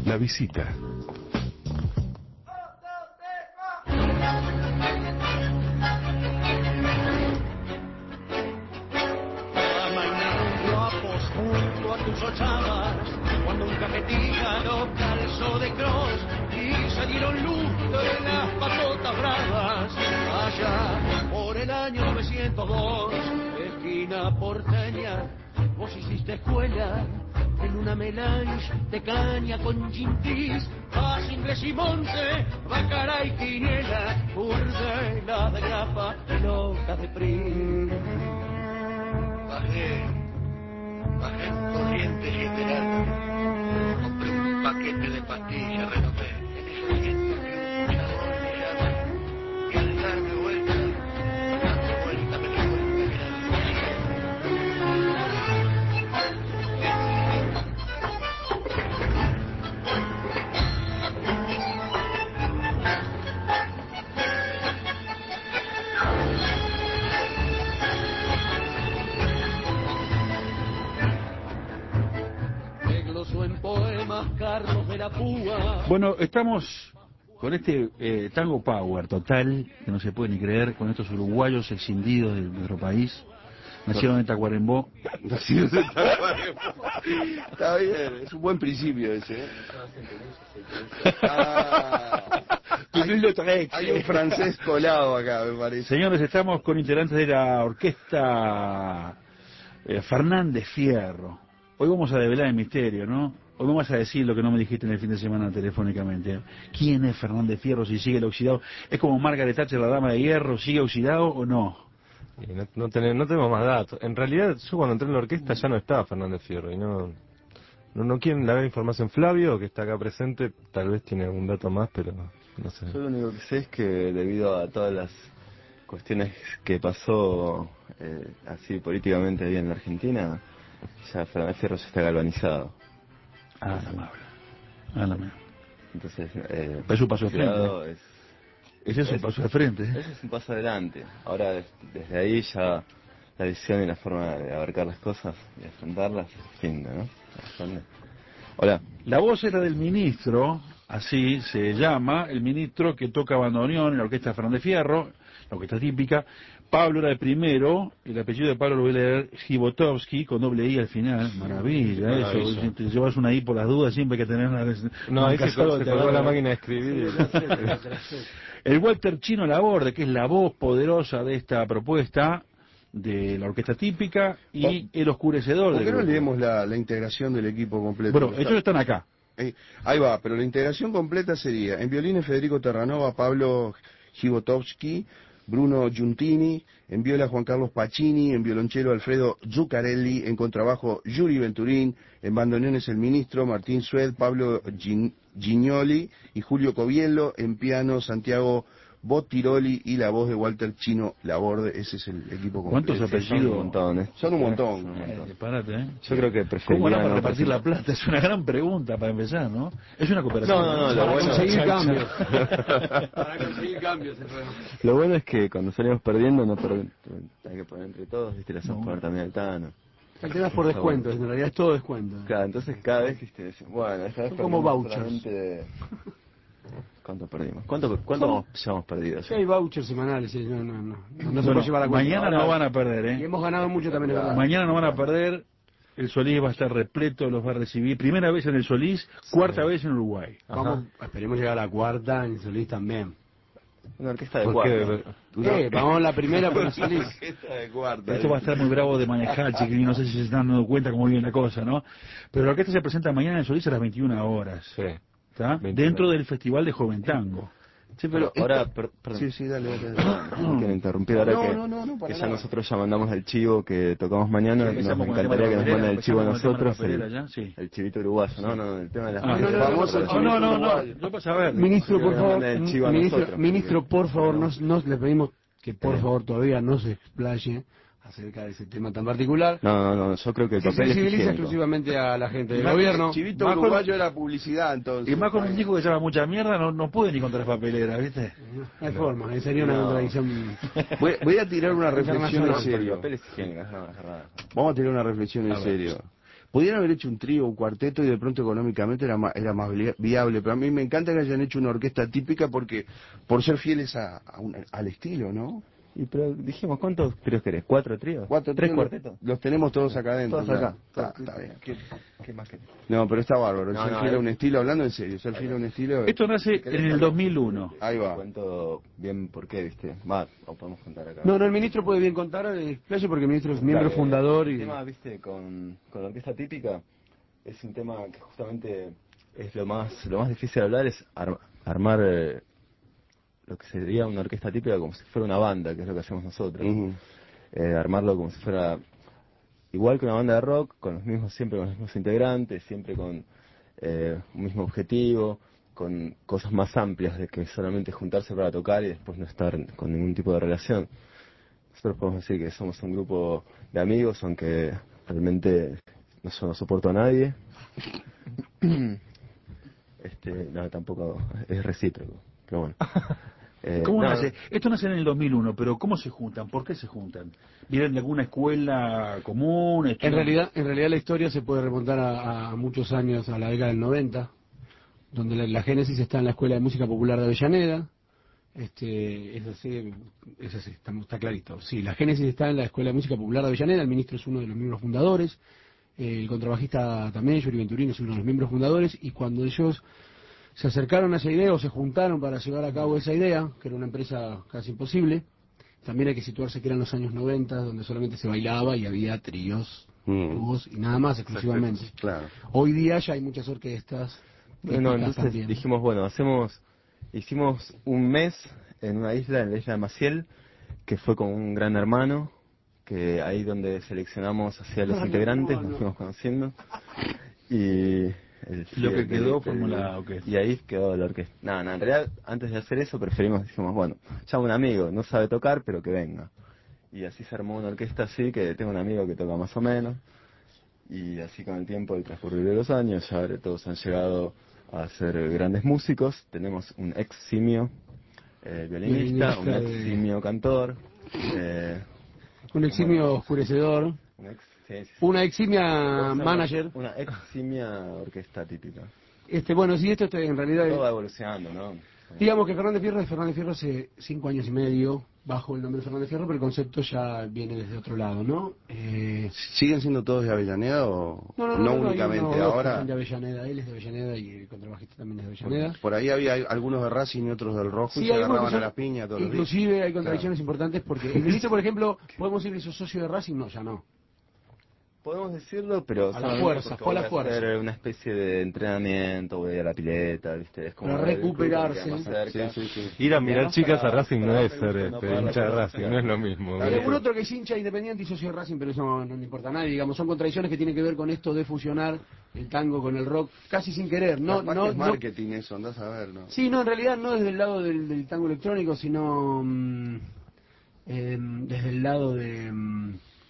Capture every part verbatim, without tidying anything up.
La visita. Junto a tus ochavas, cuando un cafetija lo calzó de cross y salieron luz de las patotas bravas, allá por el año novecientos dos, esquina porteña, vos hiciste escuela en una melange de caña con gintis, paz, inglés y monte, bacara y quiniela, burdela de grapa, pelotas de pri. Bajé Bajé en Corrientes y Esmeralda. Compré un paquete de pastillas, renové. En ese siento que un luchador me llama. Y al darme vuelta, dando vuelta me di cuenta que era el en poemas Carlos de la Púa. Bueno, estamos con este eh, tango power total, que no se puede ni creer, con estos uruguayos escindidos de nuestro país, nacieron en Tacuarembó. Nacieron en Tacuarembó. Está bien, es un buen principio ese, ¿eh? Ah, hay, hay un francés colado acá, me parece. Señores, estamos con integrantes de la orquesta eh, Fernández Fierro. Hoy vamos a develar el misterio, ¿no? Hoy vamos a decir lo que no me dijiste en el fin de semana telefónicamente. ¿Quién es Fernández Fierro si sigue el oxidado? ¿Es como Margaret Thatcher, la dama de hierro, sigue oxidado o no? Y no, no, tenemos, no tenemos más datos. En realidad, yo cuando entré en la orquesta ya no estaba Fernández Fierro. Y no, no, no quieren dar información. Flavio, que está acá presente, tal vez tiene algún dato más, pero no sé. Yo lo único que sé es que debido a todas las cuestiones que pasó eh, así políticamente ahí en la Argentina, ya Fernández Fierro ya está galvanizado. Ah, la amable. Ah, la amable. Entonces, eh, es un paso de frente. Es, ese es un paso de frente. ¿eh? Ese es un paso adelante. Ahora, desde ahí ya la visión y la forma de abarcar las cosas y afrontarlas es distinta, ¿no? Hola. La voz era del ministro, así se llama, el ministro que toca bandoneón en la orquesta Fernández Fierro, la orquesta típica. Pablo era el primero, el apellido de Pablo lo voy a leer, Gibotovsky, con doble I al final. Maravilla, Maravilla. Eso, si te llevas una I por las dudas, siempre hay que tener una... No, ahí se, se colgó la máquina de escribir. El Walter Chino Laborde, que es la voz poderosa de esta propuesta de la orquesta típica, y el oscurecedor. ¿Por qué no grupo. leemos la, la integración del equipo completo? Bueno, ellos están acá. Eh, ahí va, pero la integración completa sería, en violines Federico Terranova, Pablo Gibotovsky, Bruno Giuntini, en viola Juan Carlos Pacini, en violonchelo Alfredo Zuccarelli, en contrabajo Yuri Venturín, en bandoneones el ministro Martín Sued, Pablo Gin Gignoli y Julio Coviello, en piano Santiago Bottiroli y la voz de Walter Chino Laborde. Ese es el equipo completo. ¿Cuántos apellidos? Son un montón, ¿eh? Son un montón. Son un montón. Eh, parate, ¿eh? Yo creo que preferiría... ¿Cómo harán para no repartir la participar? plata? Es una gran pregunta para empezar, ¿no? Es una cooperación. No, no, no, lo para bueno... conseguir cambios. Para conseguir cambios. Lo bueno es que cuando salimos perdiendo no perd... hay que poner entre todos, ¿viste? Le hacemos poner también al Tano. El tema es por descuentos, en realidad es todo descuento. Claro, entonces cada vez, ¿viste? Decimos, bueno, esta vez son como vouchers. De... ¿Cuánto perdimos? ¿Cuánto, cuánto vamos, ya hemos perdido? Sí, hay vouchers semanales, sí, no, no, no, no, no bueno, se puede llevar a cuenta. Mañana Ahora, no van a perder, ¿eh? Y hemos ganado mucho también, es verdad. Mañana no van a perder, el Solís va a estar repleto, los va a recibir. Primera vez en el Solís, cuarta sí. vez en Uruguay. Vamos, esperemos llegar a la cuarta, en el Solís también. Una orquesta de cuarta. Eh, vamos a la primera por el Solís. Orquesta de cuarta. Esto va a estar muy bravo de manejar, chiquilín, no sé si se están dando cuenta cómo viene la cosa, ¿no? Pero la orquesta se presenta mañana en el Solís a las veintiuna horas. Sí. ¿Está? Dentro del Festival de Joven Tango. Sí, pero ahora, per, perdón. Sí, sí, dale, dale. No quiero interrumpir ahora no, que, no, no, no, que ya nada. nosotros ya mandamos el chivo que tocamos mañana. Sí, nos encantaría que nos manden el chivo a nosotros, el, ya, sí. el chivito uruguayo, no, no, el tema de las ah, no, no, no, no, no, no, yo para saber. Ministro, por favor, ministro, nosotros, ministro, por favor, nos, nos le pedimos que por sí. favor todavía no se explaye acerca de ese tema tan particular. No, no, no, yo creo que el se papel sensibiliza es exclusivamente a la gente del Más gobierno. Chivito Más uruguayo con... era publicidad, entonces. Y más con un disco que se llama Mucha Mierda, no, no puede ni contra las papeleras, ¿viste? No hay forma, eh, sería una No. contradicción. Voy, voy a tirar una reflexión en serio. Papel es higiénico, no, es verdad. Vamos a tirar una reflexión en A ver. serio. Pudieron haber hecho un trío, un cuarteto y de pronto económicamente era más, era más viable, pero a mí me encanta que hayan hecho una orquesta típica porque por ser fieles a, a un, al estilo, ¿no? Y pero dijimos, ¿cuántos tríos querés? ¿Cuatro tríos? Cuatro ¿Tres tríos, cuartetos? Los, los tenemos todos acá adentro. Todos acá. Claro. Está, está bien. ¿Qué, qué más querés? No, pero está bárbaro. El No, ser no, fiel a es- un estilo, hablando en serio, ser fiel a un estilo... Esto nace en el dos mil uno. Ahí va. Cuento bien por qué, ¿viste? Va, lo podemos contar acá. No, no, el ministro puede bien contar el explayo porque el ministro es miembro Claro, fundador el y... tema, viste, con, con la orquesta típica es un tema que justamente es lo más lo más difícil de hablar, es ar- armar eh, lo que sería una orquesta típica como si fuera una banda, que es lo que hacemos nosotros. Ujú. Eh, armarlo como si fuera igual que una banda de rock, con los mismos, siempre con los mismos integrantes, siempre con eh, un mismo objetivo, con cosas más amplias de que solamente juntarse para tocar y después no estar con ningún tipo de relación. Nosotros podemos decir que somos un grupo de amigos, aunque realmente no, yo no soporto a nadie. este, no, tampoco es recíproco, pero bueno. Eh, ¿Cómo no, nace? Esto nace en el dos mil uno, pero ¿cómo se juntan? ¿Por qué se juntan? ¿Vienen de alguna escuela común? En ¿Estudian? realidad, en realidad la historia se puede remontar a, a muchos años, a la década del noventa, donde la, la génesis está en la Escuela de Música Popular de Avellaneda. Este, es así, es así, está, está clarito. Sí, la génesis está en la Escuela de Música Popular de Avellaneda, el ministro es uno de los miembros fundadores, eh, el contrabajista también, Yuri Venturino, es uno de los miembros fundadores, y cuando ellos se acercaron a esa idea o se juntaron para llevar a cabo esa idea, que era una empresa casi imposible, también hay que situarse que eran los años noventa, donde solamente se bailaba y había tríos, Mm. dúos y nada más exclusivamente. Claro. Hoy día ya hay muchas orquestas. Bueno, típicas entonces también. dijimos, bueno, hacemos, hicimos un mes en una isla, en la isla de Maciel, que fue con un gran hermano, que ahí donde seleccionamos hacia los Gran integrantes, hermano. nos fuimos conociendo, y el, Lo que el- quedó el- formó la orquesta. Y ahí quedó la orquesta. No, no, en realidad, antes de hacer eso, preferimos, dijimos, bueno, llamo a un amigo, no sabe tocar, pero que venga. Y así se armó una orquesta así, que tengo un amigo que toca más o menos, y así con el tiempo, el transcurrir de los años, ya todos han llegado a ser grandes músicos. Tenemos un ex simio eh, violinista, Violinista un ex de- simio cantor, eh, Un eximio oscurecedor, un ex, sí, sí, sí. una eximia manager. Una ex simia orquesta típica. Este, bueno, sí, esto este, en realidad... Todo va evolucionando, ¿no? Digamos que Fernández Fierro es Fernández Fierro hace cinco años y medio, bajo el nombre de Fernández Fierro, pero el concepto ya viene desde otro lado, ¿no? Eh, ¿Siguen siendo todos de Avellaneda o no, no, no, no, hay únicamente? uno o dos que Ahora, son de Avellaneda, él es de Avellaneda y el contrabajista también es de Avellaneda. por ahí había algunos de Racing y otros del Rojo y Sí, se hay algunos agarraban que a son- la piña todos los días. Inclusive hay contradicciones importantes porque el ministro, por ejemplo, podemos decir que sos socio de Racing, no, ya no. Podemos decirlo, pero A la solamente fuerza, porque fue a la voy fuerza. hacer una especie de entrenamiento, voy a ir a la pileta, ¿viste? Es como Para el club que recuperarse. queda más cerca. Sí, sí, sí. Ir a Y mirar además chicas para- a Racing no para es darme ser gusto, no este, pagar la hincha de cuota. Racing, no es lo mismo. Hay algún otro que es hincha independiente y socio de Racing, pero eso no, no le importa a nadie, digamos, son contradicciones que tienen que ver con esto de fusionar el tango con el rock, casi sin querer, no, Capaz no, que es no. marketing eso, andás a ver, ¿no? Sí, no, en realidad no desde el lado del, del tango electrónico, sino mm, em, desde el lado de... mm,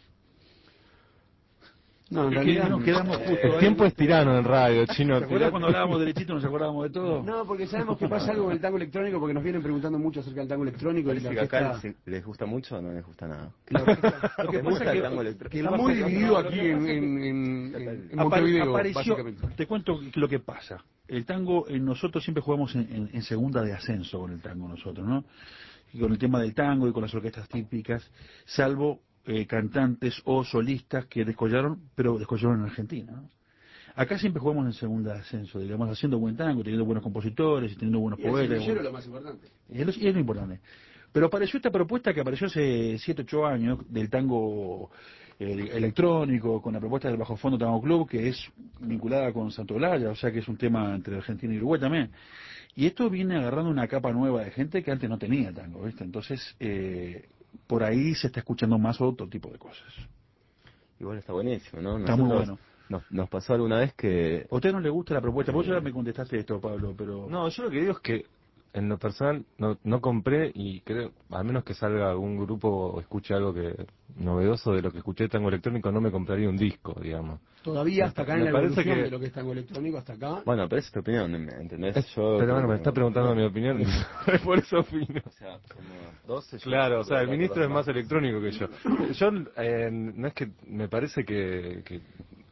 no, en Que realidad... nos quedamos justo El ahí. tiempo es tirano en radio, chino. ¿Te acuerdas cuando hablábamos derechito nos acordábamos de todo? No, porque sabemos que pasa algo con el tango electrónico, porque nos vienen preguntando mucho acerca del tango electrónico y la Parece que acá orquesta... les, les gusta mucho o no les gusta nada. la orquesta- Lo que Les pasa gusta es el que, tango electrónico. que está muy dividido aquí en, en, en, en- en Apare- Montevideo, apareció, básicamente. te cuento lo que pasa. El tango, en nosotros siempre jugamos en, en- en segunda de ascenso con el tango nosotros, ¿no? Y con el tema del tango y con las orquestas típicas, salvo eh, cantantes o solistas que descollaron, pero descollaron en Argentina, ¿no? Acá siempre jugamos en segunda de ascenso, digamos, haciendo buen tango, teniendo buenos compositores y teniendo buenos Y el poetas. semillero es lo más importante. Y es, lo, y es lo importante. Pero apareció esta propuesta que apareció hace siete ocho años del tango eh, electrónico, con la propuesta del Bajo Fondo Tango Club, que es vinculada con Santolaya, o sea que es un tema entre Argentina y Uruguay también. Y esto viene agarrando una capa nueva de gente que antes no tenía tango, ¿viste? Entonces, eh, por ahí se está escuchando más otro tipo de cosas. Igual está buenísimo, ¿no? Está muy Nosotros- bueno. Nos, nos pasó alguna vez que... ¿A usted no le gusta la propuesta? Vos ya me contestaste esto, Pablo, pero... No, yo lo que digo es que en lo personal no, no compré y creo, al menos que salga algún grupo o escuche algo que novedoso de lo que escuché de tango electrónico, no me compraría un disco, digamos. Todavía hasta acá en Me la parece evolución que- de lo que es tango electrónico, hasta acá. Bueno, pero esa es tu opinión, ¿entendés? Es- Yo pero bueno, creo me que- está preguntando mi opinión y por eso opino. O sea, somos doce. yo Claro, o sea, el creo que ministro es los más electrónico que yo. Yo, eh, no es que me parece que, que,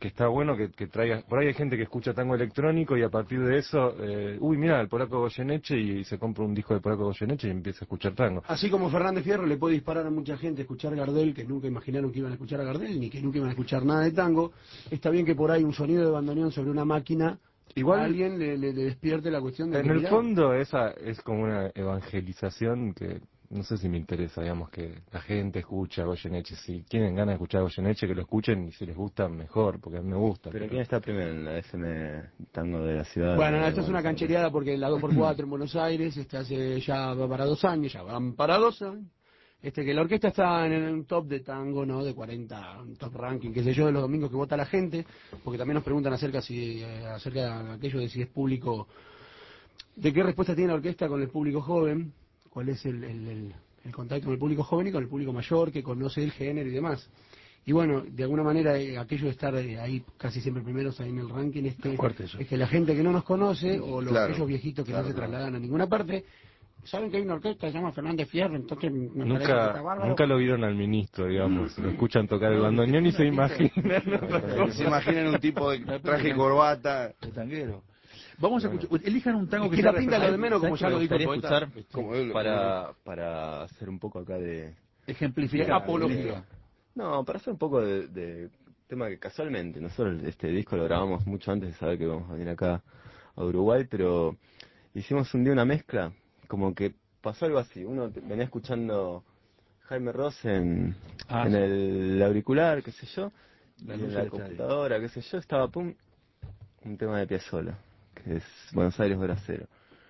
que está bueno que, que traiga, por ahí hay gente que escucha tango electrónico y a partir de eso, eh, uy, mira, el polaco Goyeneche, y se compra un disco de polaco Goyeneche y empieza a escuchar tango. Así como Fernández Fierro le puede disparar a mucha gente a escuchar Gardel, que nunca imaginaron que iban a escuchar a Gardel, ni que nunca iban a escuchar nada de tango, está bien que por ahí un sonido de bandoneón sobre una máquina, igual a alguien le, le, le despierte la cuestión de... En el fondo esa es como una evangelización que no sé si me interesa, digamos, que la gente escuche a Goyeneche. Si tienen ganas de escuchar a Goyeneche, que lo escuchen, y si les gusta, mejor, porque a mí me gusta. ¿Pero, pero... quién está primero en la F M Tango de la ciudad? Bueno, no, esto esto es una canchereada porque la dos por cuatro en Buenos Aires, este hace ya va para dos años, ya van para dos años. Este, que la orquesta está en un top de tango, ¿no? De cuarenta, un top ranking, qué sé yo, de los domingos que vota la gente, porque también nos preguntan acerca si eh, acerca de aquello de si es público, de qué respuesta tiene la orquesta con el público joven, cuál es el, el, el, el contacto con el público joven y con el público mayor, que conoce el género y demás. Y bueno, de alguna manera, eh, aquello de estar eh, ahí casi siempre primeros ahí en el ranking es que, es que la gente que no nos conoce, o los, claro, aquellos viejitos que claro, no se trasladan claro. a ninguna parte, saben que hay una orquesta que se llama Fernández Fierro, entonces me nunca, parece que está bárbaro. Nunca lo vieron al ministro, digamos, lo escuchan tocar el bandoneón y se imaginan. Se imaginan un tipo de traje y corbata. De tanguero. Vamos a escuchar, elijan un tango que, que la pinta lo de menos, como ya lo dijo el poeta, escuchar para, para hacer un poco acá de... Ejemplificar. Apología. No, para hacer un poco de, de tema que casualmente, nosotros este disco lo grabamos mucho antes de saber que íbamos a venir acá a Uruguay, pero hicimos un día una mezcla, como que pasó algo así, uno venía escuchando Jaime Ross en, ah, en sí. el auricular, qué sé yo, la y en la computadora, qué sé yo, estaba pum, un tema de Piazzolla, que es Buenos Aires Hora Cero.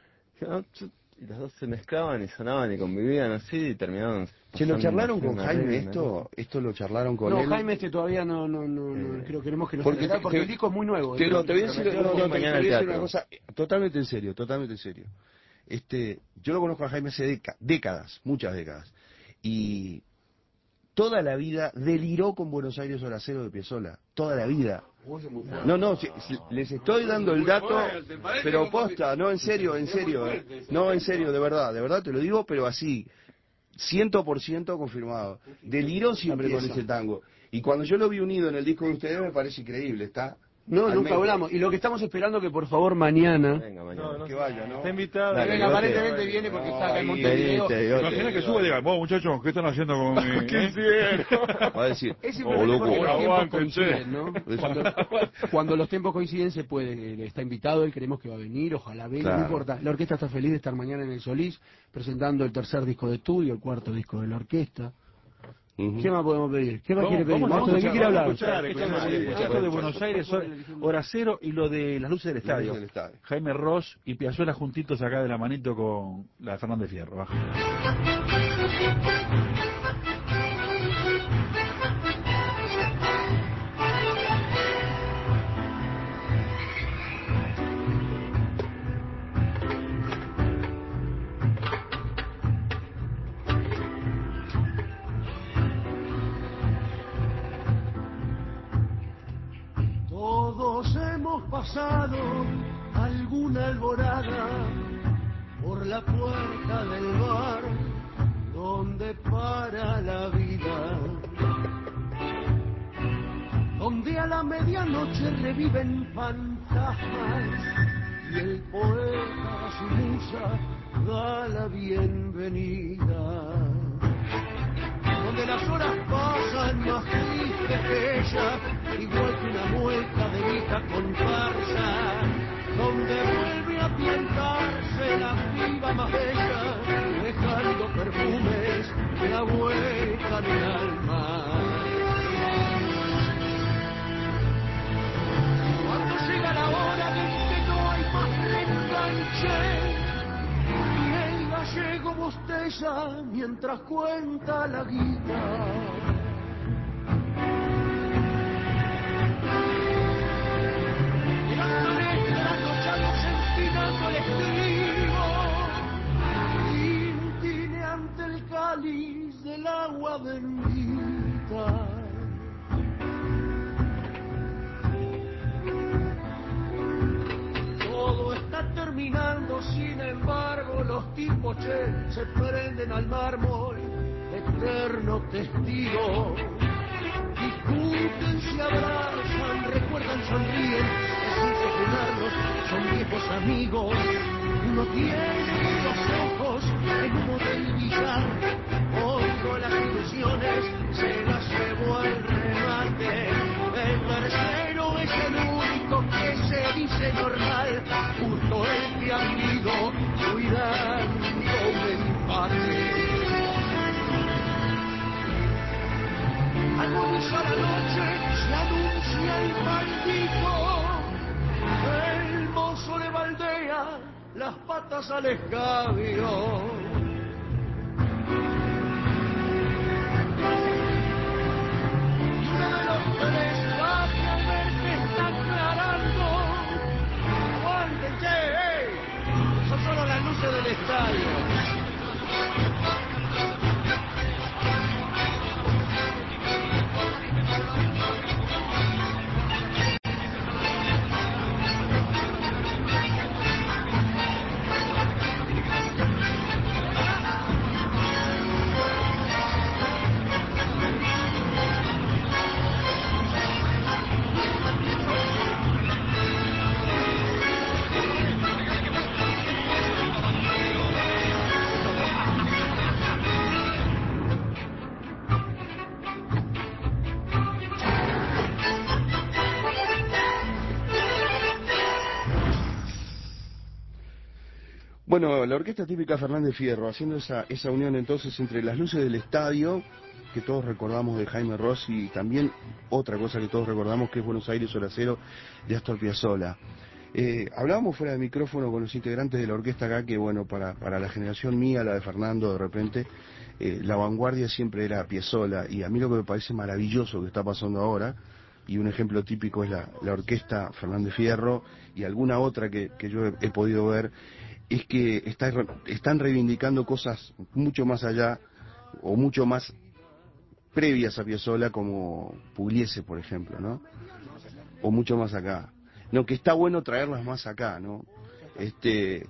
Y los dos se mezclaban y sonaban y convivían así y terminaron. ¿Se lo charlaron con Jaime esto? ¿Esto lo charlaron con no, él? No, Jaime este todavía no, no, no, no eh, creo, queremos que nos porque, te, porque te, el disco es muy nuevo. Te, lo, te voy a decir, no, no, te, te voy a decir una cosa totalmente en serio, totalmente en serio. Este, yo lo conozco a Jaime hace décadas, muchas décadas, y toda la vida deliró con Buenos Aires Hora Cero de Piazzolla, toda la vida. No, no, si, si, les estoy dando el dato, pero posta, no, en serio, en serio, eh, no, en serio, de verdad, de verdad te lo digo, pero así, ciento por ciento confirmado. Deliró siempre con ese tango, y cuando yo lo vi unido en el disco de ustedes me parece increíble, está... No, nunca medio. hablamos. Y lo que estamos esperando que por favor mañana... Venga, mañana. No, no, que vaya, ¿no? Está invitado. Dale, venga, aparentemente viene porque no, está acá en Montevideo. Imagina que suba y diga, vos muchachos, ¿qué están haciendo con mi...? ¿Qué hicieron? Va a decir, es oh, loco, porque los tiempos coinciden, ¿no? Cuando, cuando los tiempos coinciden se puede, está invitado, él creemos que va a venir, ojalá venga, claro. No importa. La orquesta está feliz de estar mañana en el Solís, presentando el tercer disco de estudio, el cuarto disco de la orquesta. Uh-huh. ¿Qué más podemos pedir? ¿Qué más vamos, quiere pedir? Vamos, vamos, ¿De qué quiere hablar? Escuchar, escuchar, esto de Buenos Aires, Hora Cero, y lo de las luces del estadio. Luces del estadio. Jaime Ross y Piazzolla juntitos acá de la manito con la Fernández Fierro. Baja. Pasado alguna alborada por la puerta del bar donde para la vida, donde a la medianoche reviven fantasmas y el poeta a su musa da la bienvenida, donde las horas pasan más tristes que ella, igual que una mueca de vieja comparsa, donde vuelve a plantarse la piba más bella, dejando perfumes que la vuelcan el alma. Cuando llega la hora de que no hay más reenganche, y el gallego bosteza mientras cuenta la guita, el estribo, tintineante el cáliz del agua bendita. Todo está terminando, sin embargo los tipos che, se prenden al mármol, eterno testigo. discuten, se abrazan, recuerdan, sonríen, resulta llenarlos, son viejos amigos. Uno tiene los ojos en humo del billar, otro las ilusiones se las llevó al remate. El tercero es el único que se dice normal, justo el que ha vivido cuidando un empate. Agoniza la noche, se anuncia el maldito, el mozo le baldea las patas al escabio. Y uno de los tres baja al ver que está aclarando. ¡Aguanten, che! ¡Ey! Son solo las luces del estadio. Bueno, la orquesta típica Fernández Fierro, haciendo esa, esa unión entonces entre las luces del estadio, que todos recordamos de Jaime Ross, y también otra cosa que todos recordamos, que es Buenos Aires Hora Cero, de Astor Piazzolla. Eh, hablábamos fuera de micrófono con los integrantes de la orquesta acá, que bueno, para, para la generación mía, la de Fernando, de repente, eh, la vanguardia siempre era Piazzolla, y a mí lo que me parece maravilloso que está pasando ahora, y un ejemplo típico es la, la orquesta Fernández Fierro, y alguna otra que, que yo he, he podido ver, es que está, están reivindicando cosas mucho más allá o mucho más previas a Piazzolla, como Pugliese, por ejemplo, ¿no? O mucho más acá. No, que está bueno traerlas más acá, ¿no? Este,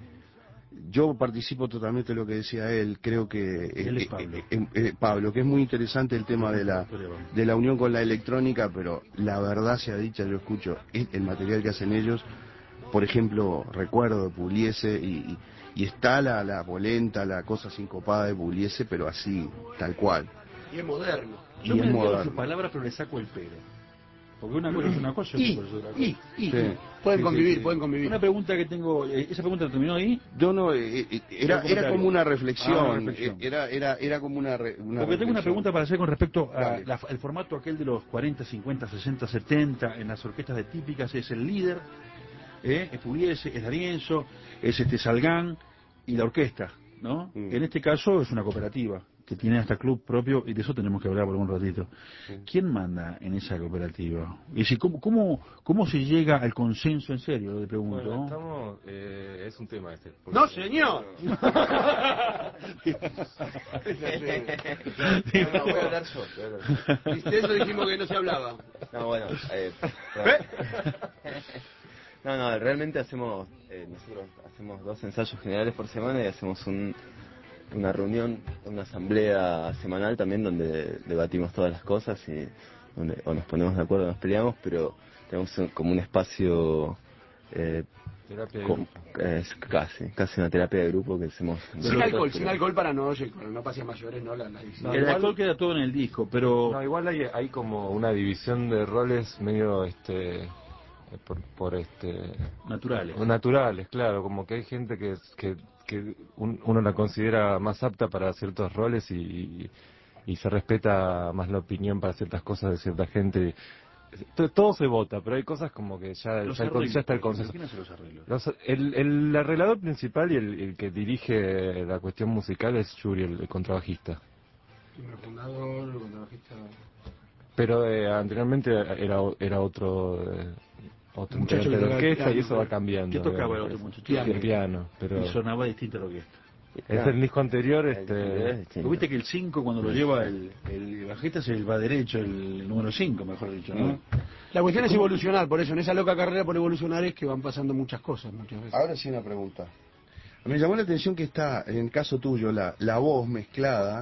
yo participo totalmente de lo que decía él, creo que Él es Pablo. Eh, eh, eh, Pablo, que es muy interesante el tema de la de la unión con la electrónica, pero la verdad sea dicha, yo escucho el material que hacen ellos. Por ejemplo, recuerdo de Pugliese y, y, y está la, la polenta, la cosa sincopada de Pugliese, pero así, tal cual. Y es moderno. Yo Y me es entiendo moderno. sus palabras, pero le saco el pelo. Porque una cosa es una cosa y Y, otra cosa es otra y, cosa. y, Sí. y. Pueden Sí, convivir, sí, sí. pueden convivir. Una pregunta que tengo, eh, ¿esa pregunta terminó ahí? Yo no, eh, eh, era, era como una reflexión, Ah, una reflexión. eh, era, era, era como una, re, una Porque tengo una reflexión. pregunta para hacer con respecto Dale. al formato aquel de los cuarenta, cincuenta, sesenta, setenta en las orquestas de típicas. Es el líder, eh, es Pugliese, es D'Arienzo, es este Salgán y la orquesta, ¿no? Mm. En este caso es una cooperativa que tiene hasta club propio, y de eso tenemos que hablar por un ratito. ¿Quién manda en esa cooperativa? Y decir, ¿cómo, cómo, cómo se llega al consenso en serio? Le pregunto. Bueno, estamos, eh, es un tema este. porque- ¡No, señor! No, voy a hablar yo. voy a hablar yo. ¿Viste? Eso dijimos que no se hablaba. No, bueno. Eh, no, no, realmente hacemos, eh, nosotros hacemos dos ensayos generales por semana y hacemos un, una reunión, una asamblea semanal también donde debatimos todas las cosas y donde o nos ponemos de acuerdo o nos peleamos, pero tenemos un- como un espacio eh, Terapia de con- grupo. eh, es casi, casi una terapia de grupo que hacemos. Sin nosotros, alcohol, pero- sin alcohol para no, oye, para no pase a mayores, ¿no? La, la adicción. No, El igual- alcohol queda todo en el disco, pero No, igual hay, hay como una división de roles medio, este, eh, por, por este, naturales. naturales, claro, como que hay gente que, que, que un- uno la considera más apta para ciertos roles y, y, y se respeta más la opinión para ciertas cosas de cierta gente. T- Todo se vota, pero hay cosas como que ya, Los ya, el con- arreglos, ya está el por ejemplo, consenso. ¿quién hace los arreglos? Los- el, el arreglador principal y el, el que dirige la cuestión musical es Yuri, el, el contrabajista. El fundador, el contrabajista. Pero eh, anteriormente era era otro eh, otro Un muchacho integrante de que la tocaba orquesta piano, y eso va ¿no? cambiando. ¿Qué tocaba el digamos. otro muchacho? Piano. El piano, pero Y sonaba distinto a la orquesta. es el disco anterior, el interior es este distinto. Viste que el cinco cuando lo lleva el, el bajista se va derecho, el número cinco, mejor dicho, ¿no? La cuestión es evolucionar, por eso, en esa loca carrera por evolucionar es que van pasando muchas cosas, muchas veces. Ahora sí una pregunta. Me llamó la atención que está, en el caso tuyo, la, la voz mezclada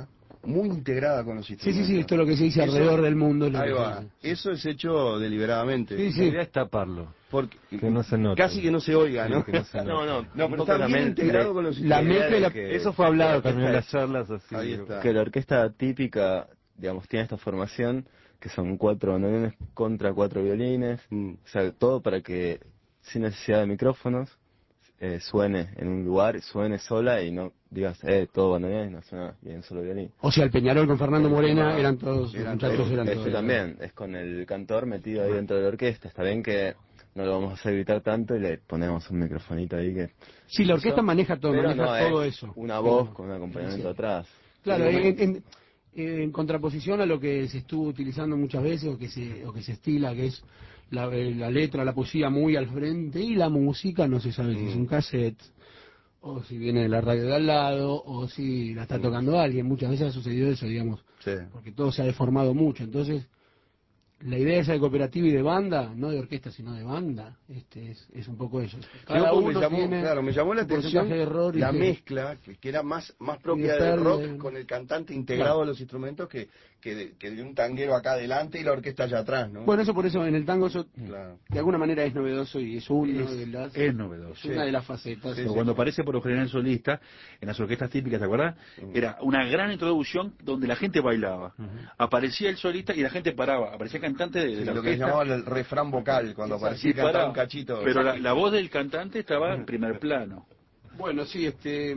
muy integrada con los Sí, instrumentos. sí, sí, esto es lo que se dice Eso- alrededor del mundo. es lo Ahí que se va. dice. Eso es hecho deliberadamente. Sí, La sí. idea es taparlo. Porque Que no se note. casi que no se oiga, Sí, ¿no? que no se note. No, no, No, un pero poco está bien también integrado de- con los la instrumentos. mezcla y la- que- Eso fue hablado que la también en las orquesta charlas así. Ahí está. que la orquesta típica, digamos, tiene esta formación que son cuatro bandoneones contra cuatro violines, Mm. o sea, todo para que sin necesidad de micrófonos eh, suene en un lugar, suene sola y no digas, eh, todo bandoneón y no suena bien solo violín. O sea, el Peñarol con Fernando El Morena tema- eran todos, los eran muchachos todos- eran Este todos. también, es con el cantor metido ahí dentro de la orquesta, está bien que no lo vamos a hacer gritar tanto y le ponemos un microfonito ahí que... Sí, la orquesta maneja todo, Pero maneja no todo es eso. una voz con un acompañamiento Sí. atrás. Claro, Sí, en, en- en contraposición a lo que se estuvo utilizando muchas veces o que se, o que se estila, que es la, eh, la letra, la poesía muy al frente y la música, no se sabe si es un cassette o si viene de la radio de al lado o si la está tocando alguien. Muchas veces ha sucedido eso, digamos, Sí. porque todo se ha deformado mucho. Entonces, la idea esa de cooperativa y de banda, no de orquesta sino de banda, este es, es un poco eso. Cada Creo que uno me llamó, tiene claro, me llamó la su porcentaje atención de error y la que- mezcla, que, que era más, más Y propia de del rock pérdida. con el cantante integrado Claro. a los instrumentos que, que, de, que de un tanguero acá adelante y la orquesta allá atrás, ¿no? Bueno, eso por eso en el tango eso Claro. de alguna manera es novedoso y es una Es- de las es novedoso. es una de las facetas. Sí, Pero cuando aparece por lo general el solista, en las orquestas típicas, ¿te acuerdas? Era una gran introducción donde la gente bailaba. Aparecía el solista y la gente paraba. Aparecía el cantante de, de Sí, la lo que orquesta. llamaban el refrán vocal, cuando Sí, aparecía y paraba. cantaba un cachito. Pero la, la voz del cantante estaba en primer plano. Bueno, sí, este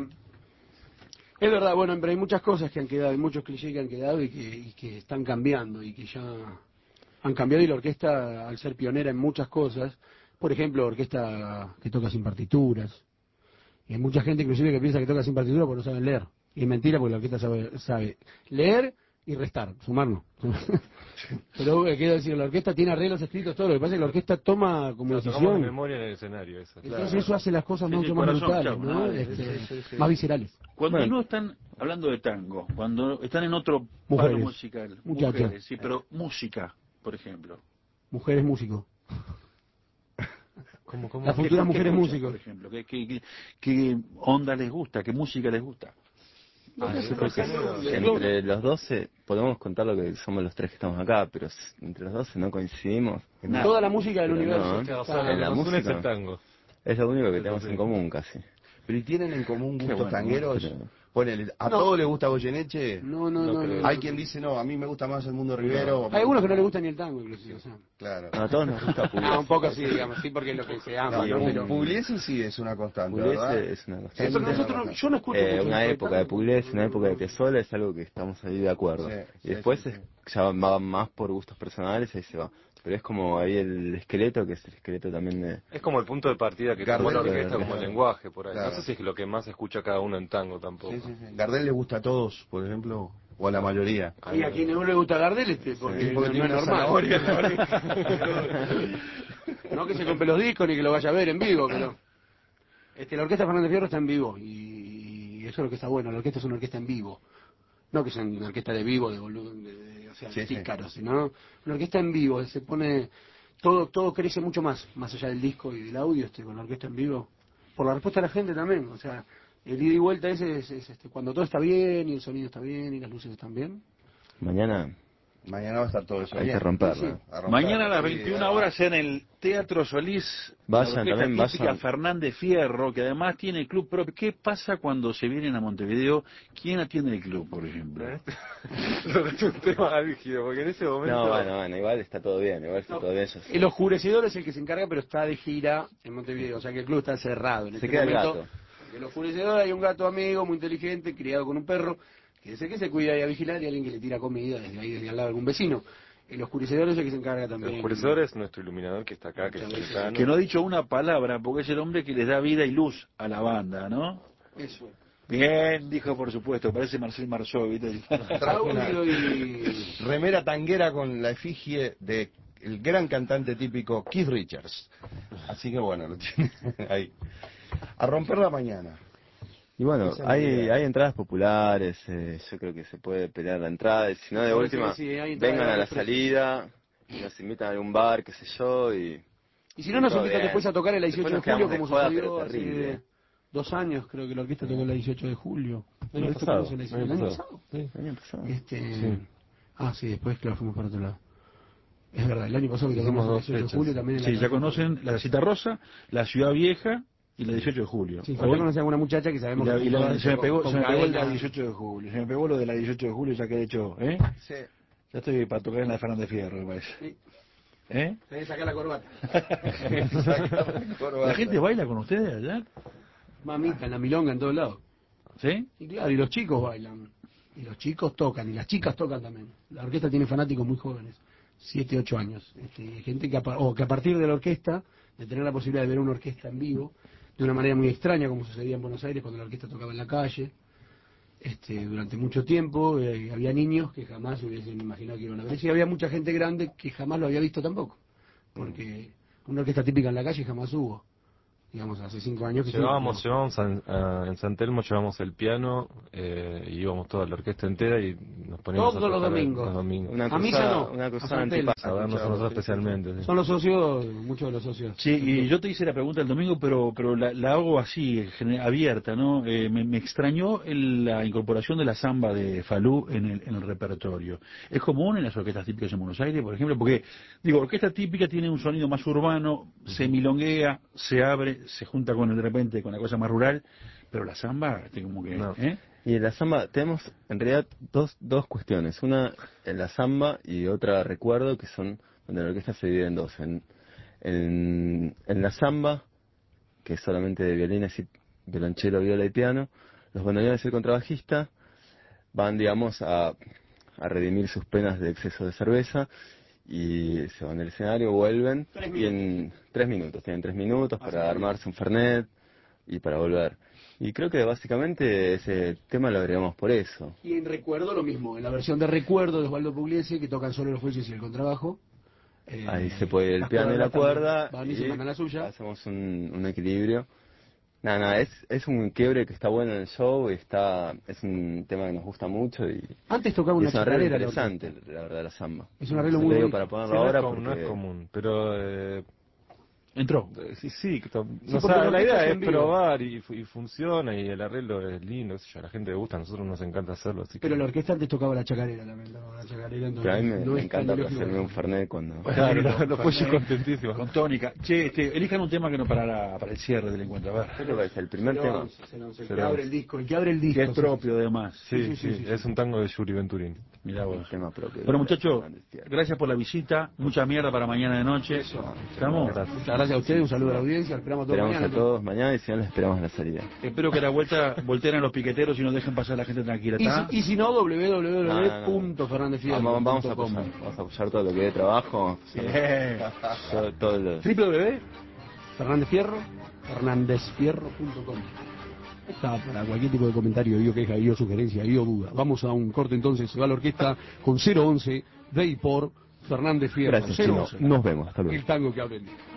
es verdad, bueno, pero hay muchas cosas que han quedado, hay muchos clichés que han quedado y que, y que están cambiando y que ya han cambiado y la orquesta al ser pionera en muchas cosas, por ejemplo, orquesta que toca sin partituras. Y hay mucha gente inclusive que piensa que toca sin partitura porque no saben leer. Y es mentira porque la orquesta sabe, sabe leer y restar, sumar no. Pero eh, quiero decir, la orquesta tiene arreglos escritos, todo. Lo que pasa es que la orquesta toma como Lo tomamos de decisión. memoria en el escenario, eso. Entonces eso hace las cosas Sí, mucho sí, más corazón, brutales, chau, ¿no? nada, Este, sí, sí, sí. más viscerales. Cuando Bueno. no están hablando de tango, cuando están en otro Mujeres. palo musical, Muchachas. mujeres, sí, pero música, por ejemplo. Mujeres músicos. ¿Cómo, cómo? Las ¿Qué- futuras qué mujeres escuchan, músicos. por ejemplo? ¿Qué, qué, qué, qué onda les gusta? ¿Qué música les gusta? Ah, yo creo que entre los doce podemos contar lo que somos los tres que estamos acá, pero s- entre los doce no coincidimos. en nada. Toda la música del Pero universo. no, está- O sea, en la nos une música. ese tango. Es lo único que Eso tenemos sí. en común casi. Pero ¿y tienen en común gustos bueno, tangueros? pero- Ponele, ¿a No. todos les gusta Goyeneche? No, no, No no. creo. no. Hay quien dice, no, a mí me gusta más el mundo Rivero. Hay algunos que no les gusta ni el tango, inclusive. O sea. Claro. No, a todos nos gusta Pugliese. Ah, un poco sí, digamos, sí, porque es lo que se ama, No, ¿no? Pu- Pero... Pugliese sí es una constante, ¿verdad? Pugliese es una cosa. Sí, pero nosotros, no- yo no escucho Eh, mucho una eso época de tango. Pugliese, una época de Piazzolla es algo que estamos ahí de acuerdo. Sí, y sí, después sí, es- ya va más por gustos personales, ahí se va. Pero es como ahí el esqueleto, que es el esqueleto también de... Es como el punto de partida que tomó la Gardel, orquesta claro. como el lenguaje por ahí. Claro. No sé si es lo que más escucha cada uno en tango tampoco. Sí, sí, sí. ¿Gardel le gusta a todos, por ejemplo? ¿O a la mayoría? Y a quien no le gusta Gardel, este, porque, Sí, porque no, tiene no es una normal. zanahoria. No que se compre los discos ni que lo vaya a ver en vivo, pero... Este, la orquesta Fernández Fierro está en vivo y eso es lo que está bueno, la orquesta es una orquesta en vivo. No que sea una orquesta de vivo, de volumen, de, de- o sea, Sí, de sí. pícaros, sino una orquesta en vivo, se pone... Todo todo crece mucho más, más allá del disco y del audio, este, con la orquesta en vivo. Por la respuesta de la gente también, o sea, el ida y vuelta ese es, es, este, cuando todo está bien y el sonido está bien y las luces están bien. Mañana Mañana va a estar todo eso hay bien. que romperlo. Sí, sí. A romperlo, Mañana a las sí, veintiuna a- horas en el Teatro Solís, Vayan la orquesta también, típica vayan. Fernández Fierro, que además tiene el club propio. ¿Qué pasa cuando se vienen a Montevideo? ¿Quién atiende el club, por ejemplo? Es un tema álgido, porque en ese momento... No, bueno, bueno, igual está todo bien, igual está No, todo bien. Yo sé. El oscurecidor es el que se encarga, pero está de gira en Montevideo, o sea que el club está cerrado. En Se este queda el momento, gato. En el oscurecidor hay un gato amigo muy inteligente, criado con un perro, que es el que se cuida y a vigilar y alguien que le tira comida desde ahí, desde al lado de algún vecino. El oscurecidor es el que se encarga también. El oscurecedor es nuestro iluminador que está acá, que es Quintano. Que no ha dicho una palabra, porque es el hombre que les da vida y luz a la banda, ¿no? Eso. Bien, dijo por supuesto, parece Marcel Marceau, ¿viste? Trajo una Audio y... remera tanguera con la efigie de el gran cantante típico Keith Richards. Así que bueno, lo tiene ahí. A romper la mañana. Y bueno, Esa es hay, mi idea. hay entradas populares, eh, yo creo que se puede pelear la entrada, y si no de Sí, última, sí, hay entradas vengan de a la varios precios. salida, y nos invitan a algún bar, qué sé yo, y... Y si no nos Todo invitan bien. después a tocar el dieciocho de Después nos julio, quedamos como de joda, sucedió pero hace terrible. dos años, creo que la orquesta tocó el dieciocho de julio. El año No, pasado, esto fue el el año año pasado. pasado. Sí. El año pasado. Este, Sí. Ah, sí, después, claro, fuimos para otro lado. Es verdad, el año pasado que Hicimos tocamos el dos dieciocho de fechas, julio sí. también en la Sí, ya casa. conocen la Cita Rosa, la Ciudad Vieja y la dieciocho de julio. Sí, Hoy- falta conocer a alguna muchacha que y sabemos la- que y la- todas se me con- pegó, con se me pegó el de la cadena. dieciocho de julio. Se me pegó lo de la dieciocho de julio, ya que he hecho, ¿eh? Sí. Ya estoy para tocar en la Fernández Fierro, me parece. Sí. ¿Eh? Se debe sacar la corbata. ¿La gente baila con ustedes allá? Mamita, en la milonga, en todos lados. ¿Sí? Y claro, y los chicos bailan. Y los chicos tocan, y las chicas tocan también. La orquesta tiene fanáticos muy jóvenes, siete, ocho años. Este, y gente que a, pa- o que a partir de la orquesta, de tener la posibilidad de ver una orquesta en vivo, de una manera muy extraña, como sucedía en Buenos Aires cuando la orquesta tocaba en la calle, este, durante mucho tiempo, eh, había niños que jamás se hubiesen imaginado que iban a ver eso, y había mucha gente grande que jamás lo había visto tampoco, porque una orquesta típica en la calle jamás hubo. Digamos, hace cinco años que sí, Llevábamos, pero- llevábamos a- a- en San Telmo llevamos el piano eh, y íbamos toda la orquesta entera y nos poníamos Todos a los tocar domingos. los domingos. Una A cruzada, misa no, una a cruzada San Telmo. A vernos a nosotros especialmente. sí. Son los socios, muchos de los socios. Sí, y yo te hice la pregunta el domingo, pero pero la, la hago así, gene- abierta, ¿no? Eh, me, me extrañó el- la incorporación de la samba de Falú en el, en el repertorio. ¿Es común en las orquestas típicas en Buenos Aires, por ejemplo? Porque, digo, orquesta típica tiene un sonido más urbano, se milonguea, se abre, se junta con el, de repente con la cosa más rural, pero la samba, este, como que... No. ¿eh? Y en la samba tenemos en realidad dos, dos cuestiones. Una en la samba y otra recuerdo, que son donde la orquesta se divide en dos. En, en, en la samba, que es solamente de violines y violonchelo, viola y piano, los bandoneones y el contrabajista van, digamos, a, a redimir sus penas de exceso de cerveza y se van del escenario, vuelven y en tres minutos, tienen tres minutos para armarse un fernet y para volver. Y creo que básicamente ese tema lo agregamos por eso. Y en Recuerdo lo mismo, en la versión de Recuerdo de Osvaldo Pugliese, que tocan solo los jueces y el contrabajo. eh, Ahí se puede ir el las piano y la cuerdas cuerda también van y se mandan la suya. hacemos un, un equilibrio. Nada, nada, es, es un quiebre que está bueno en el show y está, es un tema que nos gusta mucho y, Antes tocaba y una es un arreglo chacarera la interesante, orquesta. la verdad, la samba. Es un arreglo No muy te digo bonito. para Sí, ponerlo no, ahora es com- no porque... es común, pero eh, Entró. eh, sí, sí, que to- Sí, o porque sea, la la orquesta idea es es en vivo. probar y, fu- y funciona y el arreglo es lindo, qué sé yo, a la gente le gusta, a nosotros nos encanta hacerlo, así que... Pero la orquesta antes tocaba la chacarera también, ¿no? La chacarera entonces Pero a mí me, no me es tan encanta ilógico hacerme un como- fernet cuando... Claro, los, los pollos Fernet, contentísimos. Con tónica. Che, este, elijan un tema que no para, la- para el cierre del encuentro. A ver. ¿Qué te parece? El primer cero tema. once, cero once, el Cero que abre once. el disco, el que abre el disco. Que es sí, propio, además. Sí, Sí, sí, sí, sí, es un tango de Yuri Venturini. Mirá Un vos. tema propio. Bueno, de muchachos, Fernández Fierro. gracias por la visita. Mucha mierda para mañana de noche. ¿Estamos? Gracias. Muchas gracias a ustedes, un saludo a la audiencia, esperamos a todos Esperamos mañana. a todos mañana y si no, les esperamos en la salida. Espero que a la vuelta volteen a los piqueteros y nos dejen pasar a la gente tranquila. Y ¿Está? si, y si no, w w No, w no, no. punto fernandez fierro Vamos, vamos, a punto com. apoyar, vamos a apoyar todo lo que dé trabajo. Bien. Todo, todo lo- Triple W. Fernández Fierro, fernandez fierro punto com. Está para cualquier tipo de comentario, yo queja, yo sugerencia, yo duda. Vamos a un corte entonces, se va la orquesta con cero once de y por Fernández Fierro. Gracias, cero Chino. once. Nos vemos. Hasta luego. El tango que abre el día.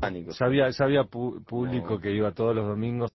pánico. Ya había, ya había pu- público No. que iba todos los domingos